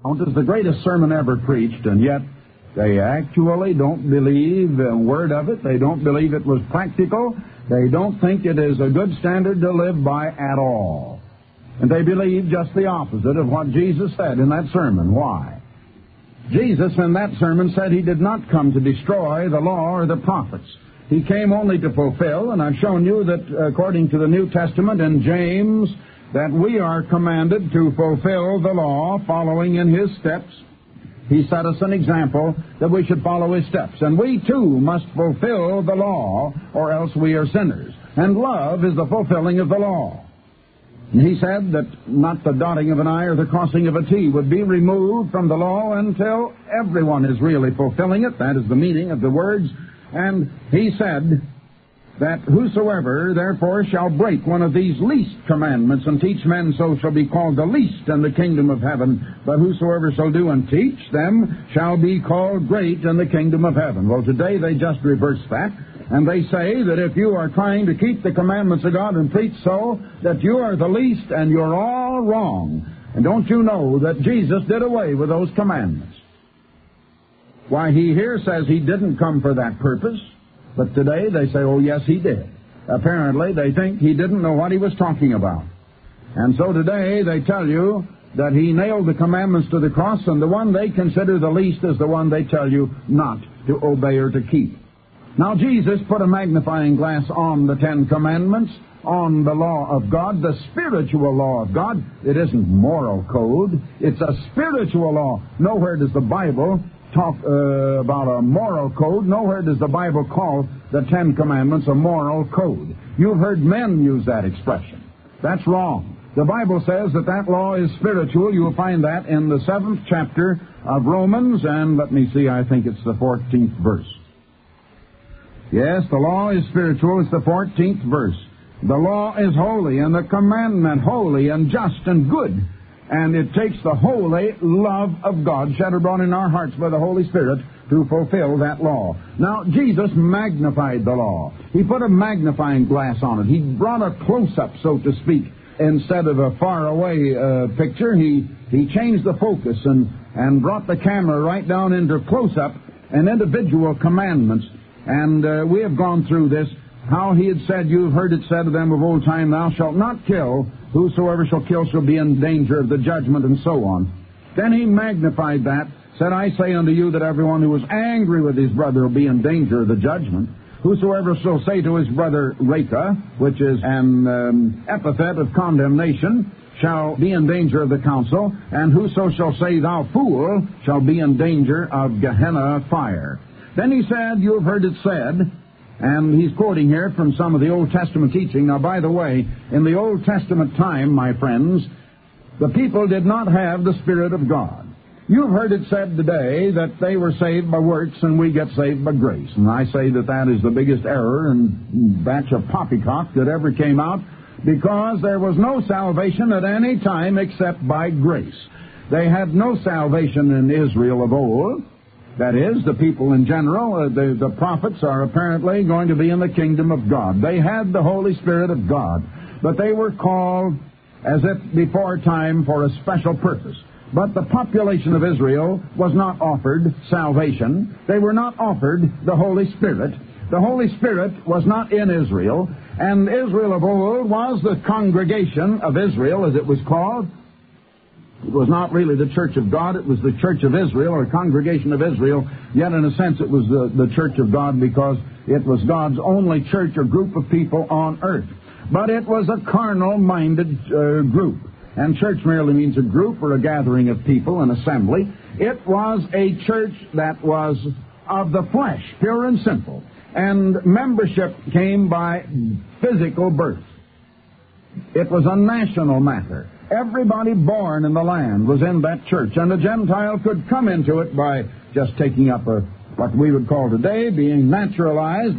It is the greatest sermon ever preached, and yet they actually don't believe a word of it. They don't believe it was practical. They don't think it is a good standard to live by at all. And they believe just the opposite of what Jesus said in that sermon. Why? Jesus in that sermon said he did not come to destroy the law or the prophets. He came only to fulfill, and I've shown you that according to the New Testament in James, that we are commanded to fulfill the law following in his steps. He set us an example that we should follow his steps. And we too must fulfill the law, or else we are sinners. And love is the fulfilling of the law. And he said that not the dotting of an I or the crossing of a T would be removed from the law until everyone is really fulfilling it. That is the meaning of the words. And he said that whosoever therefore shall break one of these least commandments and teach men so shall be called the least in the kingdom of heaven. But whosoever shall do and teach them shall be called great in the kingdom of heaven. Well, today they just reverse that. And they say that if you are trying to keep the commandments of God and preach so, that you are the least and you're all wrong. And don't you know that Jesus did away with those commandments? Why, he here says he didn't come for that purpose. But today they say, oh, yes, he did. Apparently, they think he didn't know what he was talking about. And so today they tell you that he nailed the commandments to the cross, and the one they consider the least is the one they tell you not to obey or to keep. Now, Jesus put a magnifying glass on the Ten Commandments, on the law of God, the spiritual law of God. It isn't moral code. It's a spiritual law. Nowhere does the Bible talk about a moral code. Nowhere does the Bible call the Ten Commandments a moral code. You've heard men use that expression. That's wrong. The Bible says that that law is spiritual. You'll find that in the 7th chapter of Romans, and let me see, I think it's the 14th verse. Yes, the law is spiritual. It's the 14th verse. The law is holy, and the commandment holy and just and good. And it takes the holy love of God shed abroad in our hearts by the Holy Spirit to fulfill that law. Now, Jesus magnified the law. He put a magnifying glass on it. He brought a close-up, so to speak. Instead of a far-away picture, he changed the focus and brought the camera right down into close-up and individual commandments. And we have gone through this, how he had said, you've heard it said of them of old time, thou shalt not kill. Whosoever shall kill shall be in danger of the judgment, and so on. Then he magnified that, said, I say unto you that everyone who is angry with his brother will be in danger of the judgment. Whosoever shall say to his brother, Reka, which is an epithet of condemnation, shall be in danger of the council. And whoso shall say, thou fool, shall be in danger of Gehenna fire. Then he said, you have heard it said, and he's quoting here from some of the Old Testament teaching. Now, by the way, in the Old Testament time, my friends, the people did not have the Spirit of God. You've heard it said today that they were saved by works and we get saved by grace. And I say that that is the biggest error and batch of poppycock that ever came out, because there was no salvation at any time except by grace. They had no salvation in Israel of old. That is, the people in general, the prophets are apparently going to be in the kingdom of God. They had the Holy Spirit of God, but they were called as if before time for a special purpose. But the population of Israel was not offered salvation. They were not offered the Holy Spirit. The Holy Spirit was not in Israel, and Israel of old was the congregation of Israel, as it was called. It was not really the church of God. It was the church of Israel, or congregation of Israel. Yet, in a sense, it was the church of God, because it was God's only church or group of people on earth. But it was a carnal-minded group. And church merely means a group or a gathering of people, an assembly. It was a church that was of the flesh, pure and simple. And membership came by physical birth. It was a national matter. Everybody born in the land was in that church, and the Gentile could come into it by just taking up what we would call today being naturalized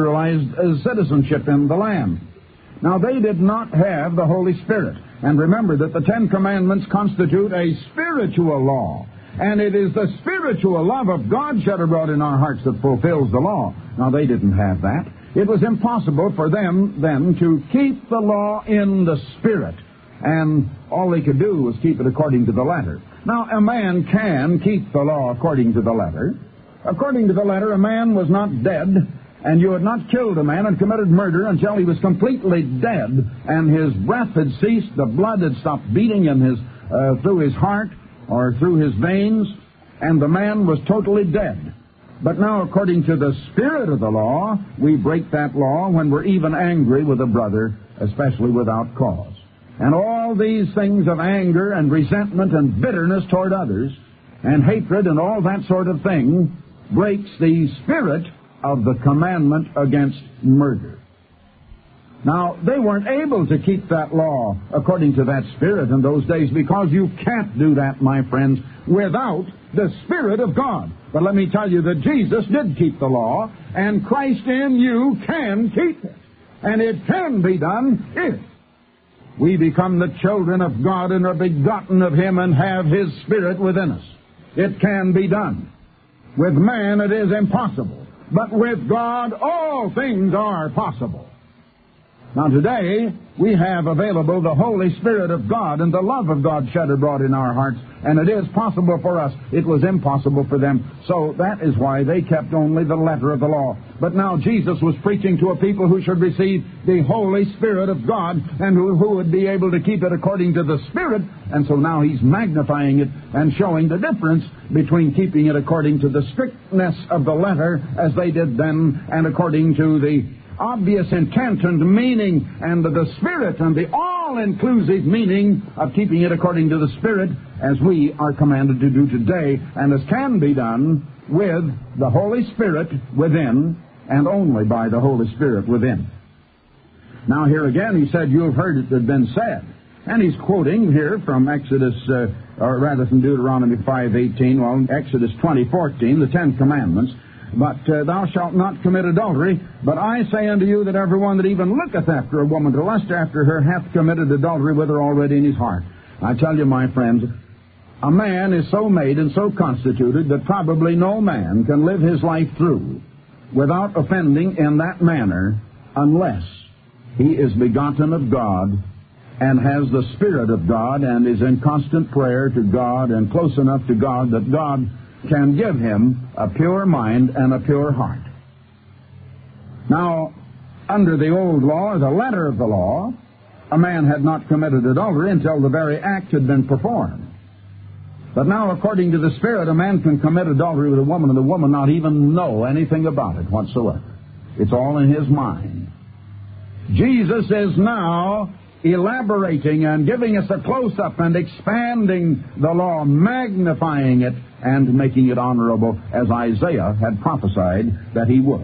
citizenship in the land. Now, they did not have the Holy Spirit. And remember that the Ten Commandments constitute a spiritual law. And it is the spiritual love of God shed abroad in our hearts that fulfills the law. Now, they didn't have that. It was impossible for them then to keep the law in the Spirit. and all they could do was keep it according to the letter. Now, a man can keep the law according to the letter. According to the letter, a man was not dead, and you had not killed a man and committed murder until he was completely dead, and his breath had ceased, the blood had stopped beating in his through his heart or through his veins, and the man was totally dead. But now, according to the spirit of the law, we break that law when we're even angry with a brother, especially without cause. And all these things of anger and resentment and bitterness toward others and hatred and all that sort of thing breaks the spirit of the commandment against murder. Now, they weren't able to keep that law according to that spirit in those days, because you can't do that, my friends, without the Spirit of God. But let me tell you that Jesus did keep the law, and Christ in you can keep it. And it can be done if we become the children of God and are begotten of Him and have His Spirit within us. It can be done. With man it is impossible, but with God all things are possible. Now today, we have available the Holy Spirit of God and the love of God shed abroad in our hearts, and it is possible for us. It was impossible for them. So that is why they kept only the letter of the law. But now Jesus was preaching to a people who should receive the Holy Spirit of God, and who would be able to keep it according to the Spirit. And so now He's magnifying it and showing the difference between keeping it according to the strictness of the letter, as they did then, and according to the obvious intent and meaning and the Spirit and the all-inclusive meaning of keeping it according to the Spirit, as we are commanded to do today, and as can be done with the Holy Spirit within, and only by the Holy Spirit within. Now here again he said, you have heard it had been said. And he's quoting here from Exodus, or rather from Deuteronomy 5:18, well, Exodus 20:14, the Ten Commandments. But thou shalt not commit adultery. But I say unto you that everyone that even looketh after a woman to lust after her hath committed adultery with her already in his heart. I tell you, my friends, a man is so made and so constituted that probably no man can live his life through without offending in that manner, unless he is begotten of God and has the Spirit of God and is in constant prayer to God and close enough to God that God can give him a pure mind and a pure heart. Now, under the old law, the letter of the law, a man had not committed adultery until the very act had been performed. But now, according to the Spirit, a man can commit adultery with a woman and the woman not even know anything about it whatsoever. It's all in his mind. Jesus is now elaborating and giving us a close-up and expanding the law, magnifying it and making it honorable, as Isaiah had prophesied that he would.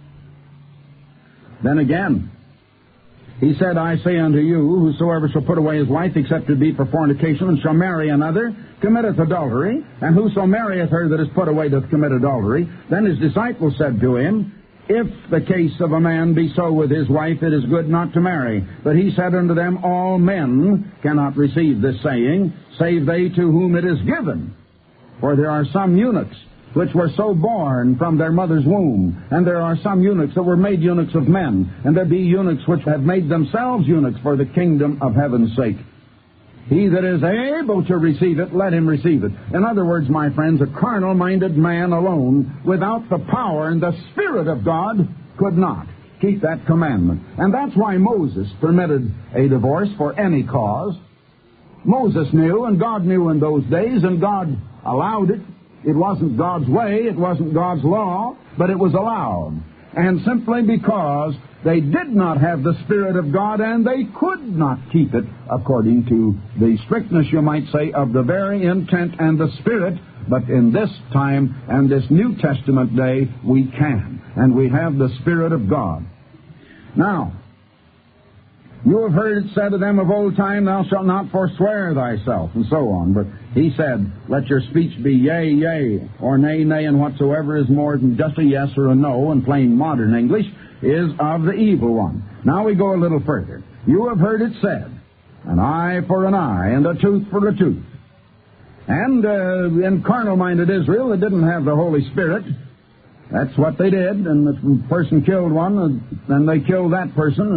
Then again, he said, I say unto you, whosoever shall put away his wife, except it be for fornication, and shall marry another, committeth adultery. And whoso marrieth her that is put away doth commit adultery. Then his disciples said to him, if the case of a man be so with his wife, it is good not to marry. But he said unto them, all men cannot receive this saying, save they to whom it is given. For there are some eunuchs which were so born from their mother's womb, and there are some eunuchs that were made eunuchs of men, and there be eunuchs which have made themselves eunuchs for the kingdom of heaven's sake. He that is able to receive it, let him receive it. In other words, my friends, a carnal-minded man alone, without the power and the Spirit of God, could not keep that commandment. And that's why Moses permitted a divorce for any cause. Moses knew, and God knew in those days, and God allowed it. It wasn't God's way, it wasn't God's law, but it was allowed. And simply because they did not have the Spirit of God, and they could not keep it according to the strictness, you might say, of the very intent and the Spirit. But in this time and this New Testament day, we can. And we have the Spirit of God. Now, you have heard it said of them of old time, thou shalt not forswear thyself, and so on. But he said, let your speech be yea, yea, or nay, nay, and whatsoever is more than just a yes or a no, in plain modern English, is of the evil one. Now we go a little further. You have heard it said, an eye for an eye, and a tooth for a tooth. And in carnal-minded Israel, they didn't have the Holy Spirit. That's what they did, and if a person killed one, then they killed that person,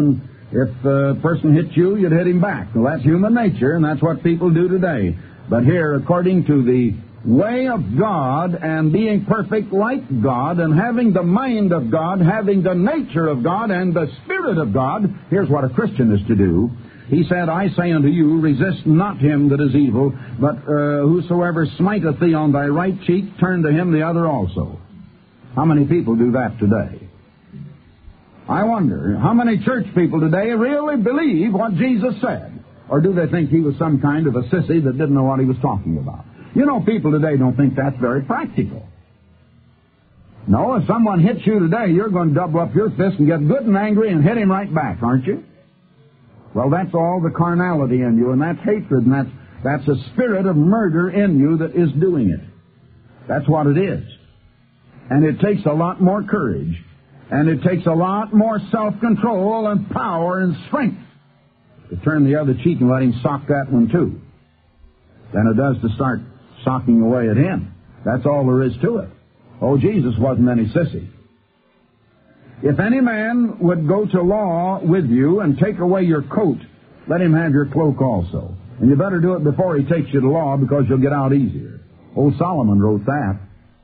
If the person hits you, you'd hit him back. Well, that's human nature, and that's what people do today. But here, according to the way of God and being perfect like God and having the mind of God, having the nature of God and the Spirit of God, here's what a Christian is to do. He said, I say unto you, resist not him that is evil, but whosoever smiteth thee on thy right cheek, turn to him the other also. How many people do that today? I wonder, how many church people today really believe what Jesus said? Or do they think he was some kind of a sissy that didn't know what he was talking about? You know, people today don't think that's very practical. No, if someone hits you today, you're going to double up your fist and get good and angry and hit him right back, aren't you? Well, that's all the carnality in you, and that's hatred, and that's a spirit of murder in you that is doing it. That's what it is. And it takes a lot more courage, and it takes a lot more self-control and power and strength to turn the other cheek and let him sock that one too than it does to start socking away at him. That's all there is to it. Oh, Jesus wasn't any sissy. If any man would go to law with you and take away your coat, let him have your cloak also. And you better do it before he takes you to law, because you'll get out easier. Old Solomon wrote that.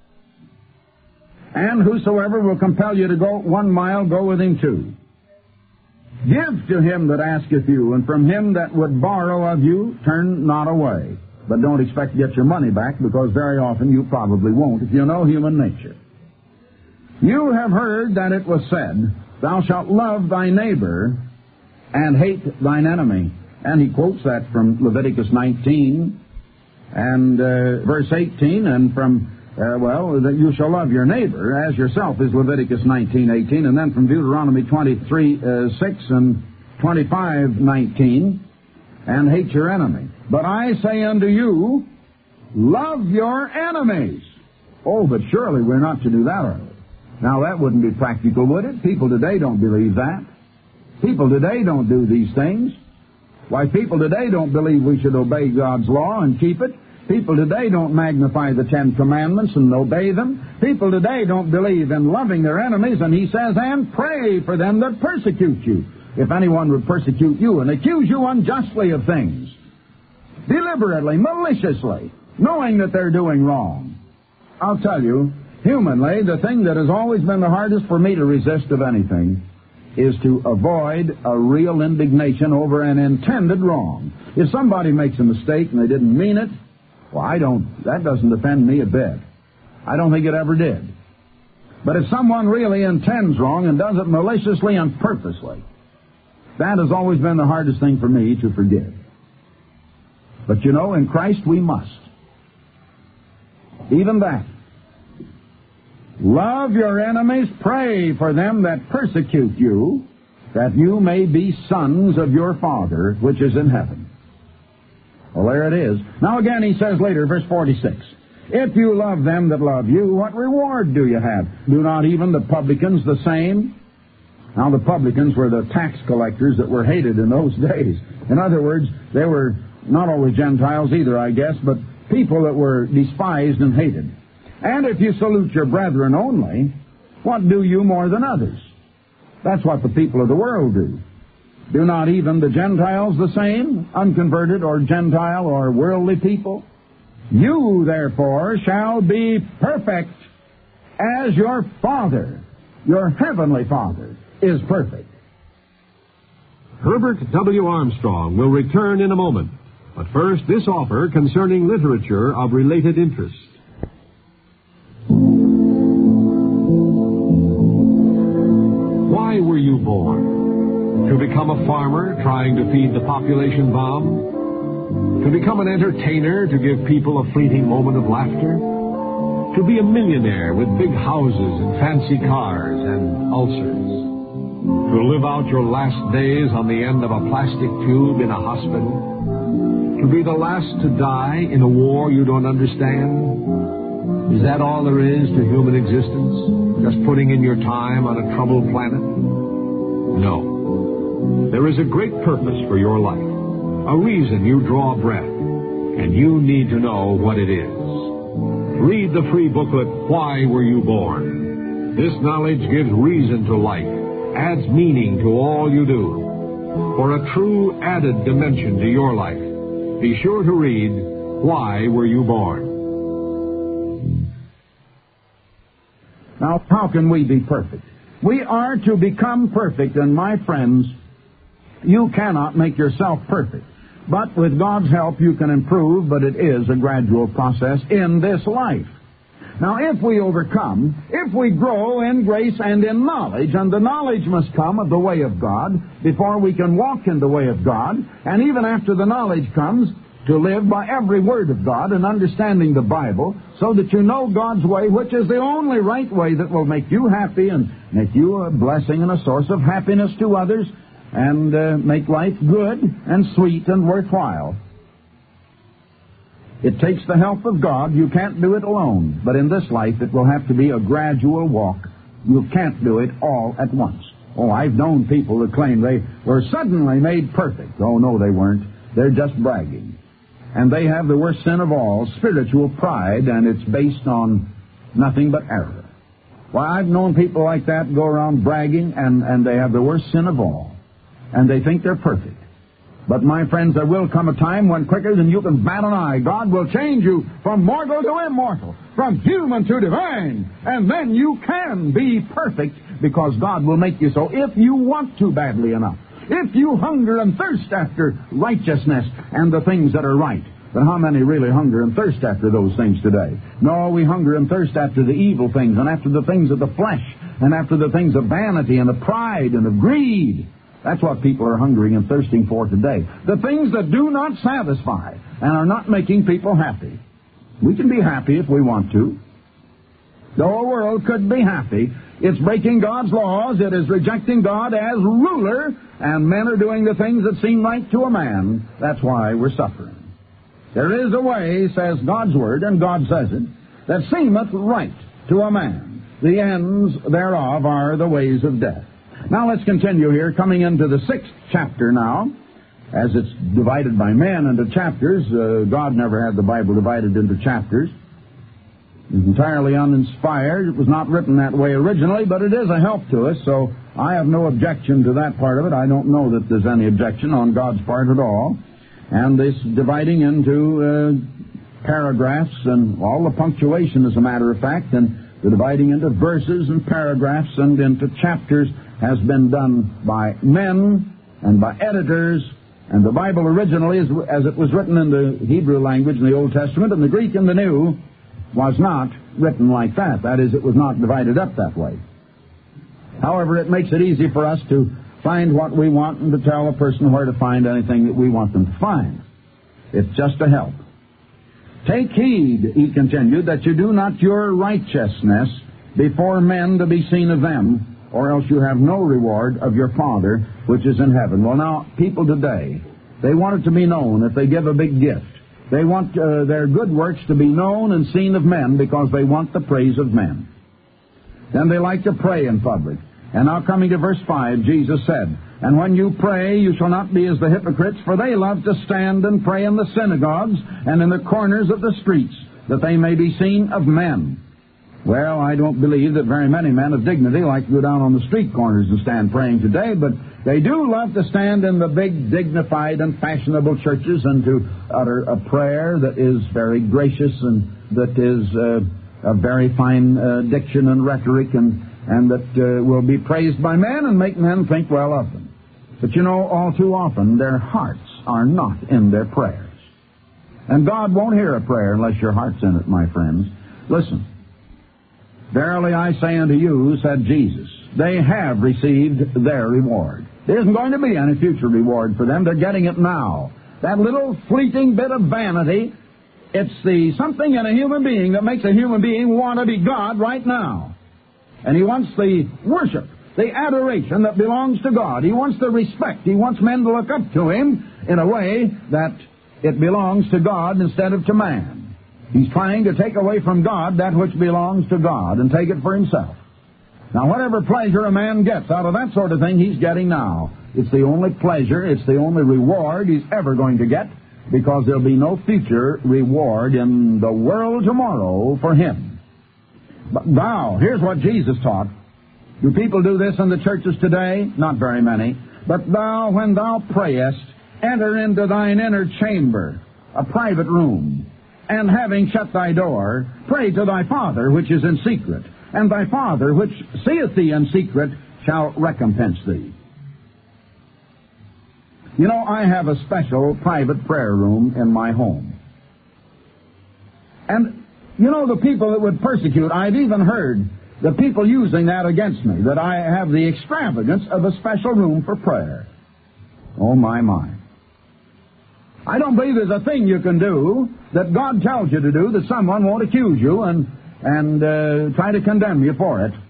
And whosoever will compel you to go 1 mile, go with him 2. Give to him that asketh you, and from him that would borrow of you, turn not away. But don't expect to get your money back, because very often you probably won't, if you know human nature. You have heard that it was said, thou shalt love thy neighbor and hate thine enemy. And he quotes that from Leviticus 19 and verse 18, and from, that you shall love your neighbor as yourself is Leviticus 19:18, and then from Deuteronomy 23:6 and 25:19, and hate your enemy. But I say unto you, love your enemies. Oh, but surely we're not to do that, are we? Now, that wouldn't be practical, would it? People today don't believe that. People today don't do these things. Why, people today don't believe we should obey God's law and keep it. People today don't magnify the 10 Commandments and obey them. People today don't believe in loving their enemies, and he says, and pray for them that persecute you. If anyone would persecute you and accuse you unjustly of things, deliberately, maliciously, knowing that they're doing wrong. I'll tell you, humanly, the thing that has always been the hardest for me to resist of anything is to avoid a real indignation over an intended wrong. If somebody makes a mistake and they didn't mean it, well, that doesn't offend me a bit. I don't think it ever did. But if someone really intends wrong and does it maliciously and purposely, that has always been the hardest thing for me to forgive. But you know, in Christ we must. Even that. Love your enemies, pray for them that persecute you, that you may be sons of your Father which is in heaven. Well, there it is. Now again he says later, verse 46, if you love them that love you, what reward do you have? Do not even the publicans the same? Now the publicans were the tax collectors that were hated in those days. In other words, they were not always Gentiles either, I guess, but people that were despised and hated. And if you salute your brethren only, what do you more than others? That's what the people of the world do. Do not even the Gentiles the same, unconverted or Gentile or worldly people? You, therefore, shall be perfect as your Father, your heavenly Father, is perfect. Herbert W. Armstrong will return in a moment. But first, this offer concerning literature of related interest. Why were you born? To become a farmer trying to feed the population bomb? To become an entertainer to give people a fleeting moment of laughter? To be a millionaire with big houses and fancy cars and ulcers? To live out your last days on the end of a plastic tube in a hospital? To be the last to die in a war you don't understand? Is that all there is to human existence? Just putting in your time on a troubled planet? No. There is a great purpose for your life, a reason you draw breath, and you need to know what it is. Read the free booklet, Why Were You Born? This knowledge gives reason to life, adds meaning to all you do. for a true added dimension to your life, be sure to read Why Were You Born? Now, how can we be perfect? We are to become perfect, and my friends, you cannot make yourself perfect. But with God's help, you can improve, but it is a gradual process in this life. Now, if we overcome, if we grow in grace and in knowledge, and the knowledge must come of the way of God before we can walk in the way of God, and even after the knowledge comes, to live by every word of God and understanding the Bible so that you know God's way, which is the only right way that will make you happy and make you a blessing and a source of happiness to others and make life good and sweet and worthwhile. It takes the help of God. You can't do it alone. But in this life, it will have to be a gradual walk. You can't do it all at once. Oh, I've known people that claim they were suddenly made perfect. Oh, no, they weren't. They're just bragging. And they have the worst sin of all, spiritual pride, and it's based on nothing but error. Why, I've known people like that go around bragging, and they have the worst sin of all. And they think they're perfect. But, my friends, there will come a time when quicker than you can bat an eye, God will change you from mortal to immortal, from human to divine. And then you can be perfect because God will make you so if you want to badly enough. If you hunger and thirst after righteousness and the things that are right. But how many really hunger and thirst after those things today? No, we hunger and thirst after the evil things and after the things of the flesh and after the things of vanity and of pride and of greed. That's what people are hungering and thirsting for today. The things that do not satisfy and are not making people happy. We can be happy if we want to. The whole world could be happy. It's breaking God's laws. It is rejecting God as ruler. And men are doing the things that seem right to a man. That's why we're suffering. There is a way, says God's Word, and God says it, that seemeth right to a man. The ends thereof are the ways of death. Now let's continue here, coming into the 6th chapter now. As it's divided by men into chapters, God never had the Bible divided into chapters. It's entirely uninspired. It was not written that way originally, but it is a help to us, so I have no objection to that part of it. I don't know that there's any objection on God's part at all. And this dividing into paragraphs and all the punctuation, as a matter of fact, and the dividing into verses and paragraphs and into chapters has been done by men and by editors. And the Bible originally, as it was written in the Hebrew language in the Old Testament and the Greek in the New, was not written like that. That is, it was not divided up that way. However, it makes it easy for us to find what we want and to tell a person where to find anything that we want them to find. It's just a help. Take heed, he continued, that you do not your righteousness before men to be seen of them, or else you have no reward of your Father which is in heaven. Well, now, people today, they want it to be known if they give a big gift. They want their good works to be known and seen of men because they want the praise of men. Then they like to pray in public. And now coming to verse 5, Jesus said, And when you pray, you shall not be as the hypocrites, for they love to stand and pray in the synagogues and in the corners of the streets, that they may be seen of men. Well, I don't believe that very many men of dignity like to go down on the street corners and stand praying today, but they do love to stand in the big, dignified, and fashionable churches and to utter a prayer that is very gracious and that is a very fine diction and rhetoric and that will be praised by men and make men think well of them. But you know, all too often, their hearts are not in their prayers. And God won't hear a prayer unless your heart's in it, my friends. Listen. Verily I say unto you, said Jesus, they have received their reward. There isn't going to be any future reward for them. They're getting it now. That little fleeting bit of vanity, it's the something in a human being that makes a human being want to be God right now. And he wants the worship, the adoration that belongs to God. He wants the respect. He wants men to look up to him in a way that it belongs to God instead of to man. He's trying to take away from God that which belongs to God and take it for himself. Now, whatever pleasure a man gets out of that sort of thing, he's getting now. It's the only pleasure, it's the only reward he's ever going to get, because there'll be no future reward in the world tomorrow for him. But now, here's what Jesus taught. Do people do this in the churches today? Not very many. But thou, when thou prayest, enter into thine inner chamber, a private room, and having shut thy door, pray to thy Father which is in secret, and thy Father which seeth thee in secret shall recompense thee. You know, I have a special private prayer room in my home. And, you know, the people that would persecute, I've even heard the people using that against me, that I have the extravagance of a special room for prayer. Oh, my. I don't believe there's a thing you can do that God tells you to do that someone won't accuse you and try to condemn you for it.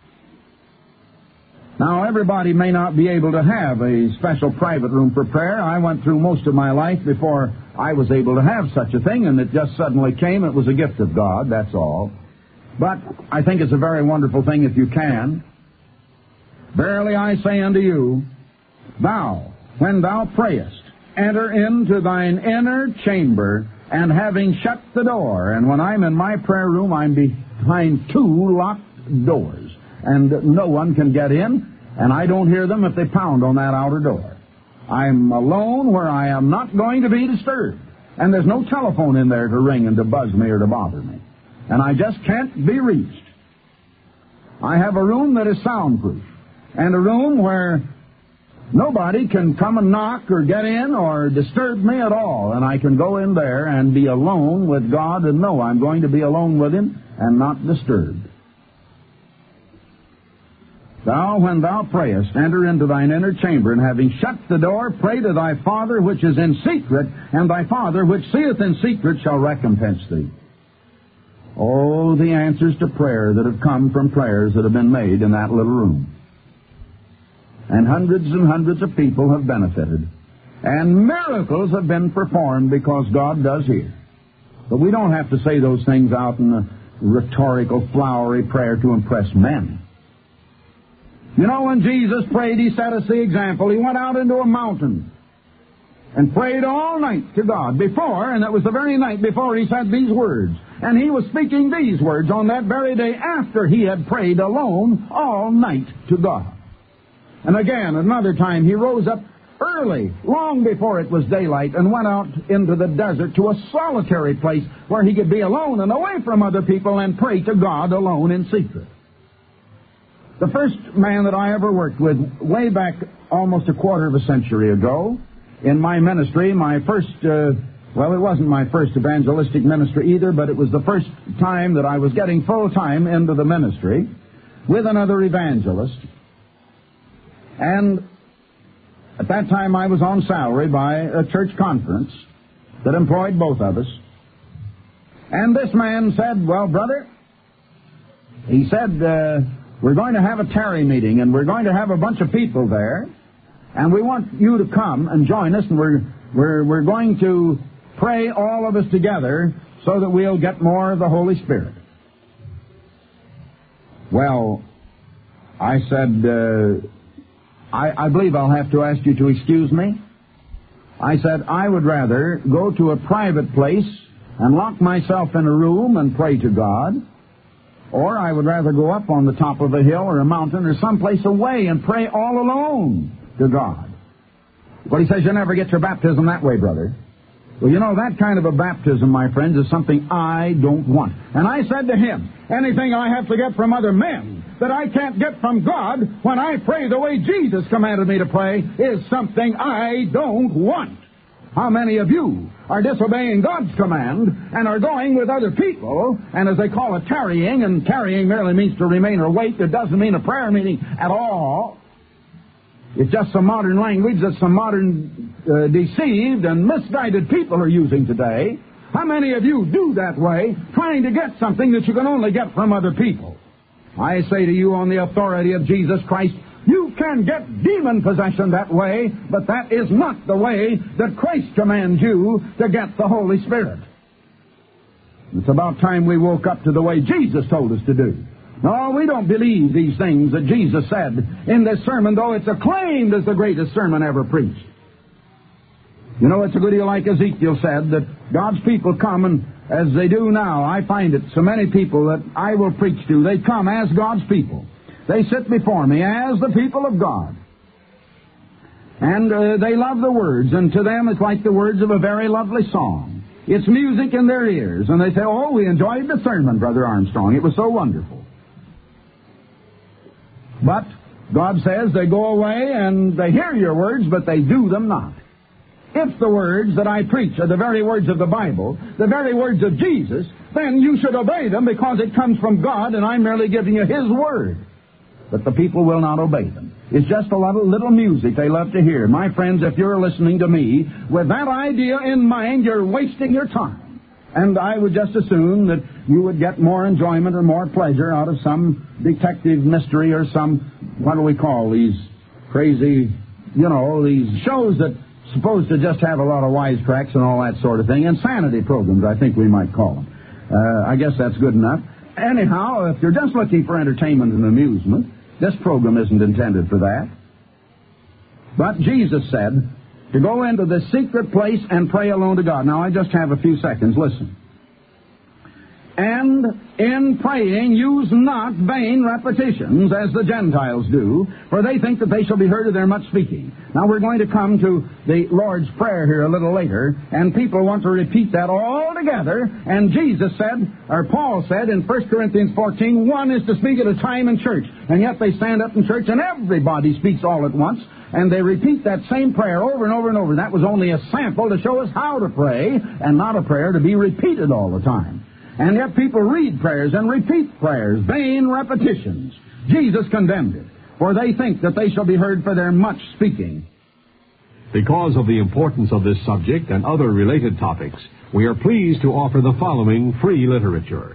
Now, everybody may not be able to have a special private room for prayer. I went through most of my life before I was able to have such a thing, and it just suddenly came. It was a gift of God, that's all. But I think it's a very wonderful thing if you can. Verily I say unto you, thou, when thou prayest, enter into thine inner chamber, and having shut the door, and when I'm in my prayer room, I'm behind 2 locked doors, and no one can get in, and I don't hear them if they pound on that outer door. I'm alone where I am not going to be disturbed, and there's no telephone in there to ring and to buzz me or to bother me, and I just can't be reached. I have a room that is soundproof, and a room where nobody can come and knock or get in or disturb me at all, and I can go in there and be alone with God and know I'm going to be alone with Him and not disturbed. Thou, when thou prayest, enter into thine inner chamber, and having shut the door, pray to thy Father which is in secret, and thy Father which seeth in secret shall recompense thee. Oh, the answers to prayer that have come from prayers that have been made in that little room. And hundreds of people have benefited. And miracles have been performed because God does hear. But we don't have to say those things out in a rhetorical, flowery prayer to impress men. You know, when Jesus prayed, He set us the example. He went out into a mountain and prayed all night to God before, and it was the very night before He said these words. And He was speaking these words on that very day after He had prayed alone all night to God. And again, another time, He rose up early, long before it was daylight, and went out into the desert to a solitary place where He could be alone and away from other people and pray to God alone in secret. The first man that I ever worked with, way back almost a quarter of a century ago, in my ministry, my first, it wasn't my first evangelistic ministry either, but it was the first time that I was getting full-time into the ministry with another evangelist. And at that time I was on salary by a church conference that employed both of us. And this man said, well, brother, he said, we're going to have a tarry meeting, and we're going to have a bunch of people there, and we want you to come and join us, and we're going to pray all of us together so that we'll get more of the Holy Spirit. Well, I said, I believe I'll have to ask you to excuse me. I said, I would rather go to a private place and lock myself in a room and pray to God, or I would rather go up on the top of a hill or a mountain or someplace away and pray all alone to God. Well, he says, you never get your baptism that way, brother. Well, you know, that kind of a baptism, my friends, is something I don't want. And I said to him, anything I have to get from other men that I can't get from God when I pray the way Jesus commanded me to pray is something I don't want. How many of you are disobeying God's command and are going with other people, and as they call it, tarrying, and tarrying merely means to remain or wait. It doesn't mean a prayer meeting at all. It's just some modern language that some modern deceived and misguided people are using today. How many of you do that way, trying to get something that you can only get from other people? I say to you on the authority of Jesus Christ, you can get demon possession that way, but that is not the way that Christ commands you to get the Holy Spirit. It's about time we woke up to the way Jesus told us to do. No, we don't believe these things that Jesus said in this sermon, though it's acclaimed as the greatest sermon ever preached. You know, it's a good deal like Ezekiel said, that God's people come, and as they do now, I find it, so many people that I will preach to, they come as God's people. They sit before me as the people of God. And they love the words, and to them it's like the words of a very lovely song. It's music in their ears, and they say, oh, we enjoyed the sermon, Brother Armstrong. It was so wonderful. But God says they go away and they hear your words, but they do them not. If the words that I preach are the very words of the Bible, the very words of Jesus, then you should obey them because it comes from God and I'm merely giving you His word. But the people will not obey them. It's just a little music they love to hear. My friends, if you're listening to me with that idea in mind, you're wasting your time. And I would just assume that you would get more enjoyment or more pleasure out of some detective mystery or some, what do we call these crazy, these shows that supposed to just have a lot of wisecracks and all that sort of thing. Insanity programs, I think we might call them. I guess that's good enough. Anyhow, if you're just looking for entertainment and amusement, this program isn't intended for that. But Jesus said to go into the secret place and pray alone to God. Now, I just have a few seconds. Listen. And in praying, use not vain repetitions, as the Gentiles do, for they think that they shall be heard of their much speaking. Now, we're going to come to the Lord's Prayer here a little later, and people want to repeat that all together. And Jesus said, or Paul said in 1 Corinthians 14, one is to speak at a time in church. And yet they stand up in church and everybody speaks all at once. And they repeat that same prayer over and over and over. That was only a sample to show us how to pray, and not a prayer to be repeated all the time. And yet people read prayers and repeat prayers, vain repetitions. Jesus condemned it, for they think that they shall be heard for their much speaking. Because of the importance of this subject and other related topics, we are pleased to offer the following free literature.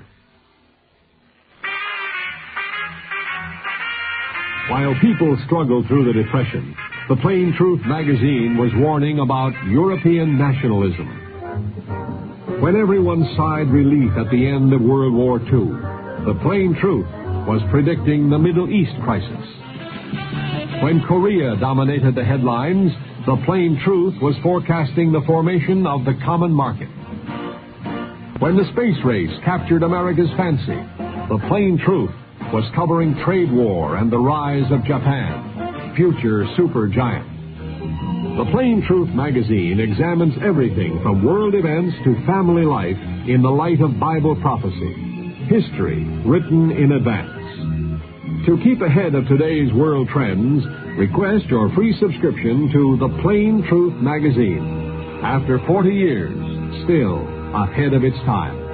While people struggled through the Depression, the Plain Truth magazine was warning about European nationalism. When everyone sighed relief at the end of World War II, the Plain Truth was predicting the Middle East crisis. When Korea dominated the headlines, the Plain Truth was forecasting the formation of the common market. When the space race captured America's fancy, the Plain Truth was covering trade war and the rise of Japan, future supergiant. The Plain Truth magazine examines everything from world events to family life in the light of Bible prophecy, history written in advance. To keep ahead of today's world trends, request your free subscription to the Plain Truth magazine. After 40 years, still ahead of its time.